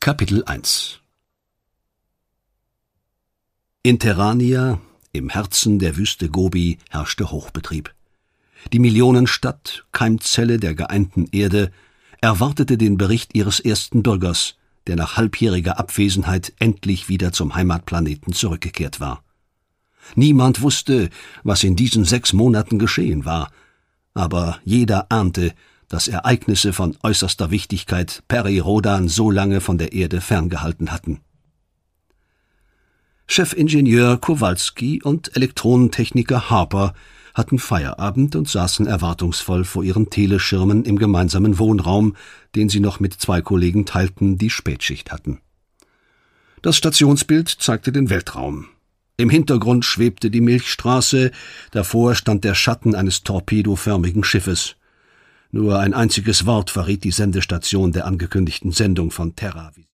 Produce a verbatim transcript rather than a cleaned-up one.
Kapitel eins In Terrania, im Herzen der Wüste Gobi, herrschte Hochbetrieb. Die Millionenstadt, Keimzelle der geeinten Erde, erwartete den Bericht ihres ersten Bürgers, der nach halbjähriger Abwesenheit endlich wieder zum Heimatplaneten zurückgekehrt war. Niemand wusste, was in diesen sechs Monaten geschehen war, aber jeder ahnte, dass Ereignisse von äußerster Wichtigkeit Peri Rhodan so lange von der Erde ferngehalten hatten. Chefingenieur Kowalski und Elektronentechniker Harper hatten Feierabend und saßen erwartungsvoll vor ihren Teleschirmen im gemeinsamen Wohnraum, den sie noch mit zwei Kollegen teilten, die Spätschicht hatten. Das Stationsbild zeigte den Weltraum. Im Hintergrund schwebte die Milchstraße, davor stand der Schatten eines torpedoförmigen Schiffes. Nur ein einziges Wort verriet die Sendestation der angekündigten Sendung von Terra.